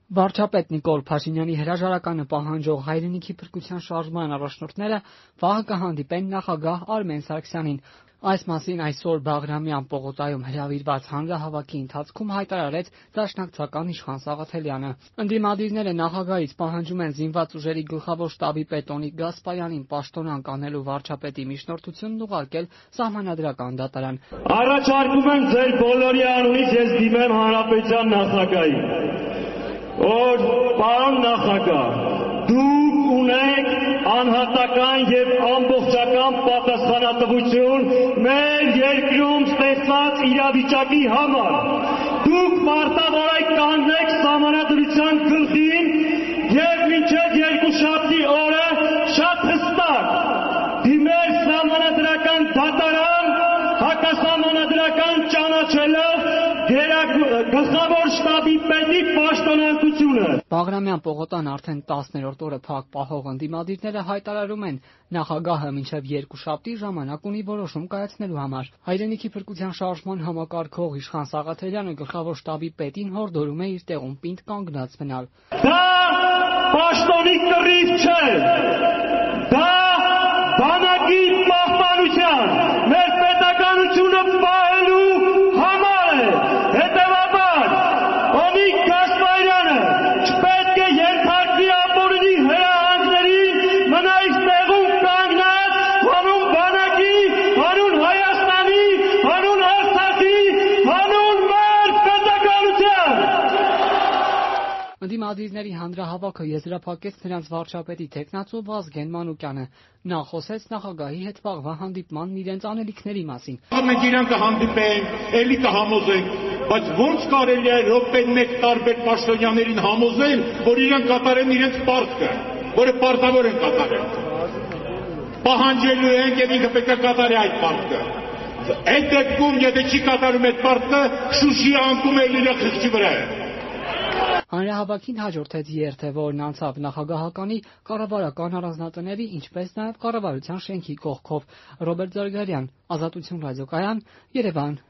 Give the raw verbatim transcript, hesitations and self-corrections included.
Վարչապետ Նիկոլ Փաշինյանի հրաժարականը պահանջող հայրենիքի փրկության շարժման առաջնորդները վաղը կհանդիպեն նախագահ Արմեն Սարգսյանին։ Այս մասին այսօր Բաղրամյան պողոտայում հրավիրված հանրահավաքի ընթացքում հայտարարեց դաշնակցական Իշխան Սաղաթելյանը։ Ընդդիմադիրները նախագահից պահանջում են զինված ուժերի գլխավոր շտաբի պետ Օնիկ Գասպարյանին պաշտոնանկ անելու վարչապետի միջնորդությունն ուղարկել Սահմանադրական դատարան։ Առաջարկում եմ ձեր բոլորի անունից ես դիմեմ հանրապետության նախագահին, որ պարոն նախագահ, դուք ունեք անհատական եւ ամբողջական պատասխանատվություն մեր երկրում ստեղծած իրավիճակի համար։ Դուք պարտավոր կանգնեք Սահմանադրության գլխին եւ մինչեւ երկուշաբթի օրը շատ հստակ դիմել Սահմանադրական դատարան, հակասահմանադրական ճանաչելով գլխավոր շտաբի պետի պաշտոնանկությունը։ Բաղրամյան պողոտան արդեն տասներորդ օրը փակ պահող ընդդիմադիրները հայտարարում են նախագահը մինչև երկուշաբթի ժամանակ ունի որոշում կայացնելու համար։ Հայրենիքի փրկության շարժման համակարգող Իշխան Սաղաթելյանը գլխավոր շտաբի պետին հորդորում է իր տեղում պինդ կանգնած մնալ։ Դա պաշտոնի կռիվ չէ, դա բանակի պահպանության, մեր պետականությունը պահելու համար է։ Հետևաբար Օնիկ Գասպարյանը չպետք է ենթարկվի ապօրինի հրահանգներին, մնա իր տեղում կանգնած, հանուն բանակի, հանուն Հայաստանի, հանուն Արցախի, հանուն մեր պետականության։ Ընդդիմադիրների հանրահավաքը եզրափակեց նրանց վարչապետի թեկնածու Վազգեն Մանուկյանը։ Նա խոսեց նախագահի հետ վաղվա հանդիպմանն իրենց անելիքների մասին։ Մենք իրան կհանդիպենք, էլի կհամոզենք, բայց ո՞նց կարելի է րոպեն մեկ տարբեր պաշտոնյաներին համոզել, որ իրան կատարեն իրենց պարտքը, որը պարտավոր են կատարել։ Պահանջելու են եւ ինքը պետք է կատարի այդ պարտքը։ Այդ դեպքում, եթե չի կատարում այդ պարտքը, Շուշի անկում է իր խղճի վրա է։ Հանրահավաքին հաջորդեց երթը, որն անցավ նախագահականի, կառավարական առանձնատների, ինչպես նաև կառավարության շենքի կողքով։ Ռոբերտ Զարգարյան, Ազատություն ռադիոկայան, Երևան։